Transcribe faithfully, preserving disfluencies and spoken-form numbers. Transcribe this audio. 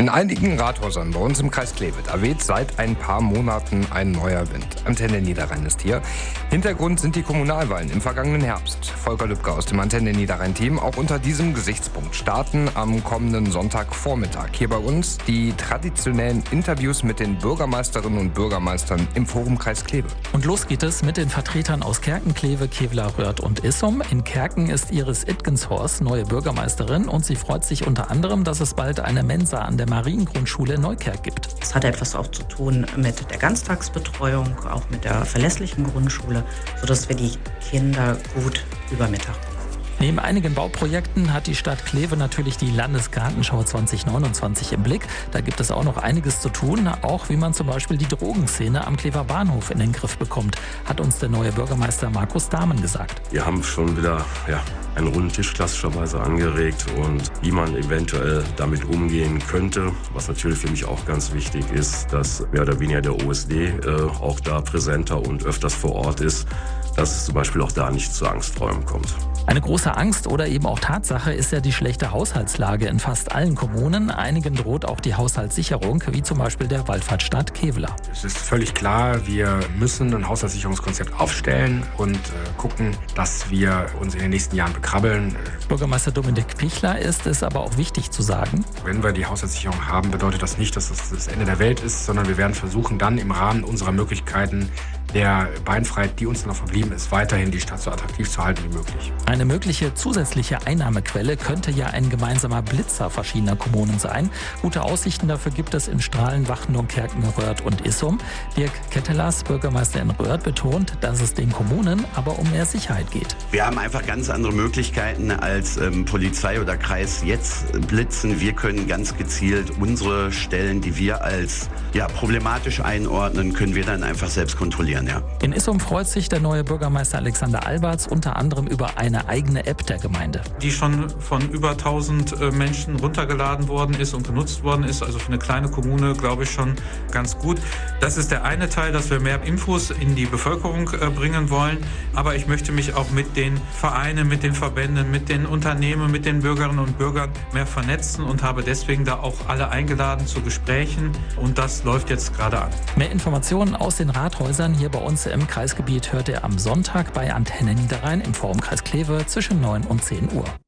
In einigen Rathäusern bei uns im Kreis Kleve, da weht seit ein paar Monaten ein neuer Wind. Antenne Niederrhein ist hier. Hintergrund sind die Kommunalwahlen im vergangenen Herbst. Volker Lübcke aus dem Antenne Niederrhein-Team auch unter diesem Gesichtspunkt starten am kommenden Sonntagvormittag hier bei uns die traditionellen Interviews mit den Bürgermeisterinnen und Bürgermeistern im Forum Kreis Kleve. Und los geht es mit den Vertretern aus Kerken, Kleve, Kevelaer, Röhrd und Issum. In Kerken ist Iris Itgenshorst neue Bürgermeisterin und sie freut sich unter anderem, dass es bald eine Mensa an der Mariengrundschule Neukerk gibt. Es hat etwas auch zu tun mit der Ganztagsbetreuung, auch mit der verlässlichen Grundschule, sodass wir die Kinder gut über Mittag bekommen. Neben einigen Bauprojekten hat die Stadt Kleve natürlich die Landesgartenschau zwanzig neunundzwanzig im Blick. Da gibt es auch noch einiges zu tun, auch wie man zum Beispiel die Drogenszene am Klever Bahnhof in den Griff bekommt, hat uns der neue Bürgermeister Markus Dahmen gesagt. Wir haben schon wieder ja, einen runden Tisch klassischerweise angeregt und wie man eventuell damit umgehen könnte. Was natürlich für mich auch ganz wichtig ist, dass mehr oder weniger der O S D äh, auch da präsenter und öfters vor Ort ist, dass es zum Beispiel auch da nicht zu Angsträumen kommt. Eine große Angst oder eben auch Tatsache ist ja die schlechte Haushaltslage in fast allen Kommunen. Einigen droht auch die Haushaltssicherung, wie zum Beispiel der Wallfahrtsstadt Kevelaer. Es ist völlig klar, wir müssen ein Haushaltssicherungskonzept aufstellen und äh, gucken, dass wir uns in den nächsten Jahren bekrabbeln. Bürgermeister Dominik Pichler ist es aber auch wichtig zu sagen: Wenn wir die Haushaltssicherung haben, bedeutet das nicht, dass es das Ende der Welt ist, sondern wir werden versuchen, dann im Rahmen unserer Möglichkeiten der Beinfreiheit, die uns noch verblieben ist, weiterhin die Stadt so attraktiv zu halten wie möglich. Eine mögliche zusätzliche Einnahmequelle könnte ja ein gemeinsamer Blitzer verschiedener Kommunen sein. Gute Aussichten dafür gibt es in Strahlen, Wachendorf, Kerken, Röhrd und Issum. Dirk Kettelas, Bürgermeister in Röhrd, betont, dass es den Kommunen aber um mehr Sicherheit geht. Wir haben einfach ganz andere Möglichkeiten als ähm, Polizei oder Kreis jetzt blitzen. Wir können ganz gezielt unsere Stellen, die wir als ja, problematisch einordnen, können wir dann einfach selbst kontrollieren. Ja. In Issum freut sich der neue Bürgermeister Alexander Alberts unter anderem über eine eigene App der Gemeinde, die schon von über tausend Menschen runtergeladen worden ist und genutzt worden ist. Also für eine kleine Kommune, glaube ich, schon ganz gut. Das ist der eine Teil, dass wir mehr Infos in die Bevölkerung bringen wollen. Aber ich möchte mich auch mit den Vereinen, mit den Verbänden, mit den Unternehmen, mit den Bürgerinnen und Bürgern mehr vernetzen und habe deswegen da auch alle eingeladen zu Gesprächen. Und das läuft jetzt gerade an. Mehr Informationen aus den Rathäusern hier bei uns im Kreisgebiet hört ihr am Sonntag bei Antenne Niederrhein im Forum Kreis Kleve zwischen neun und zehn Uhr.